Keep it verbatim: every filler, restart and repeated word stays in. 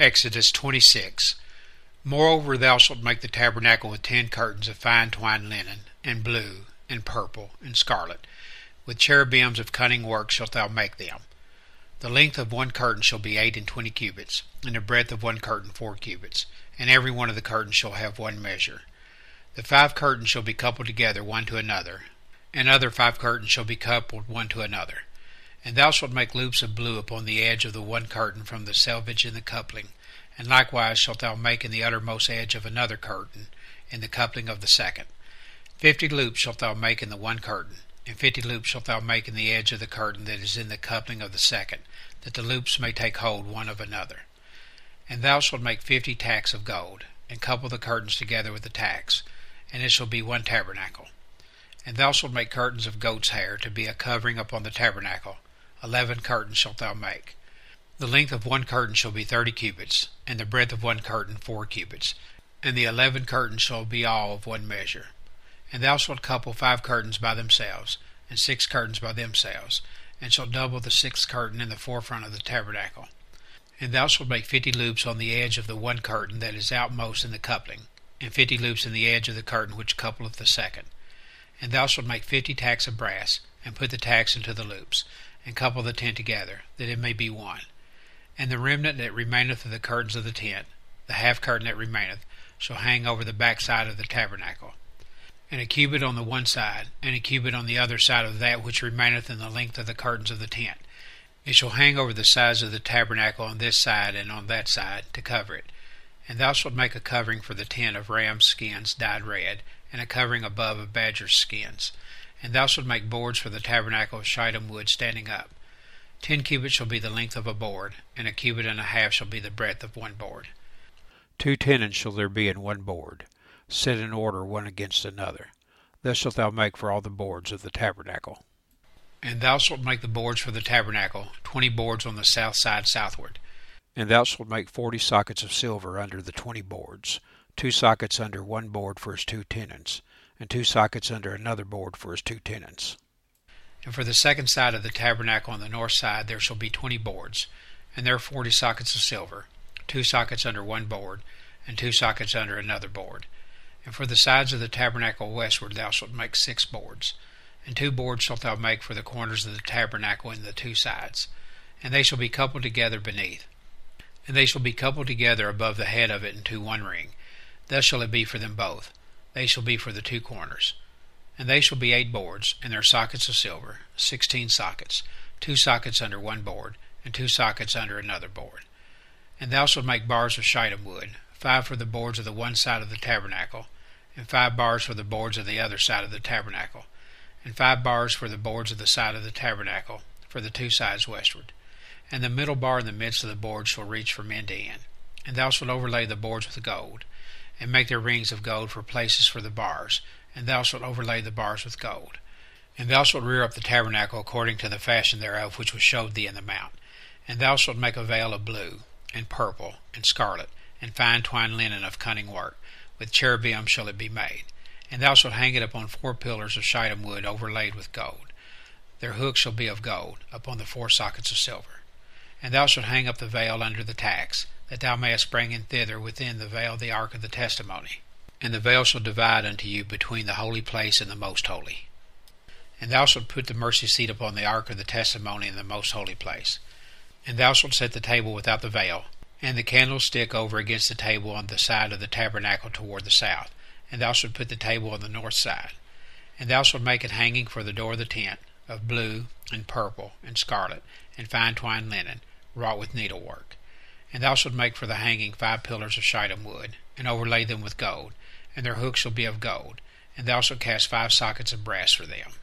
Exodus twenty-six. Moreover thou shalt make the tabernacle with ten curtains of fine twined linen, and blue, and purple, and scarlet. With cherubims of cunning work shalt thou make them. The length of one curtain shall be eight and twenty cubits, and the breadth of one curtain four cubits, and every one of the curtains shall have one measure. The five curtains shall be coupled together one to another, and other five curtains shall be coupled one to another. And thou shalt make loops of blue upon the edge of the one curtain from the selvage in the coupling, and likewise shalt thou make in the uttermost edge of another curtain in the coupling of the second. Fifty loops shalt thou make in the one curtain, and fifty loops shalt thou make in the edge of the curtain that is in the coupling of the second, that the loops may take hold one of another. And thou shalt make fifty tacks of gold, and couple the curtains together with the tacks, and it shall be one tabernacle. And thou shalt make curtains of goat's hair to be a covering upon the tabernacle. Eleven curtains shalt thou make. The length of one curtain shall be thirty cubits, and the breadth of one curtain four cubits, and the eleven curtains shall be all of one measure. And thou shalt couple five curtains by themselves, and six curtains by themselves, and shalt double the sixth curtain in the forefront of the tabernacle. And thou shalt make fifty loops on the edge of the one curtain that is outmost in the coupling, and fifty loops in the edge of the curtain which coupleth the second. And thou shalt make fifty tacks of brass, and put the tacks into the loops, and couple the tent together, that it may be one. And the remnant that remaineth of the curtains of the tent, the half curtain that remaineth, shall hang over the backside of the tabernacle. And a cubit on the one side, and a cubit on the other side of that which remaineth in the length of the curtains of the tent. It shall hang over the sides of the tabernacle on this side and on that side, to cover it. And thou shalt make a covering for the tent of rams' skins dyed red, and a covering above of badgers' skins. And thou shalt make boards for the tabernacle of shittim wood standing up. Ten cubits shall be the length of a board, and a cubit and a half shall be the breadth of one board. Two tenons shall there be in one board, set in order one against another. Thus shalt thou make for all the boards of the tabernacle. And thou shalt make the boards for the tabernacle, twenty boards on the south side southward. And thou shalt make forty sockets of silver under the twenty boards, two sockets under one board for his two tenons, and two sockets under another board for his two tenons. And for the second side of the tabernacle on the north side there shall be twenty boards, and there are forty sockets of silver, two sockets under one board, and two sockets under another board. And for the sides of the tabernacle westward thou shalt make six boards, and two boards shalt thou make for the corners of the tabernacle in the two sides, and they shall be coupled together beneath. And they shall be coupled together above the head of it into one ring. Thus shall it be for them both. They shall be for the two corners. And they shall be eight boards, and their sockets of silver, sixteen sockets, two sockets under one board, and two sockets under another board. And thou shalt make bars of shittim wood, five for the boards of the one side of the tabernacle, and five bars for the boards of the other side of the tabernacle, and five bars for the boards of the side of the tabernacle, for the two sides westward. And the middle bar in the midst of the boards shall reach from end to end. And thou shalt overlay the boards with gold, and make their rings of gold for places for the bars, and thou shalt overlay the bars with gold. And thou shalt rear up the tabernacle according to the fashion thereof which was showed thee in the mount. And thou shalt make a veil of blue, and purple, and scarlet, and fine twined linen of cunning work. With cherubim shall it be made. And thou shalt hang it upon four pillars of shittim wood overlaid with gold. Their hooks shall be of gold, upon the four sockets of silver. And thou shalt hang up the veil under the tacks, that thou mayest bring in thither within the veil the ark of the testimony. And the veil shall divide unto you between the holy place and the most holy. And thou shalt put the mercy seat upon the ark of the testimony in the most holy place. And thou shalt set the table without the veil, and the candlestick over against the table on the side of the tabernacle toward the south. And thou shalt put the table on the north side. And thou shalt make it hanging for the door of the tent, of blue, and purple, and scarlet, and fine twined linen, wrought with needlework. And thou shalt make for the hanging five pillars of shittim wood, and overlay them with gold, and their hooks shall be of gold, and thou shalt cast five sockets of brass for them.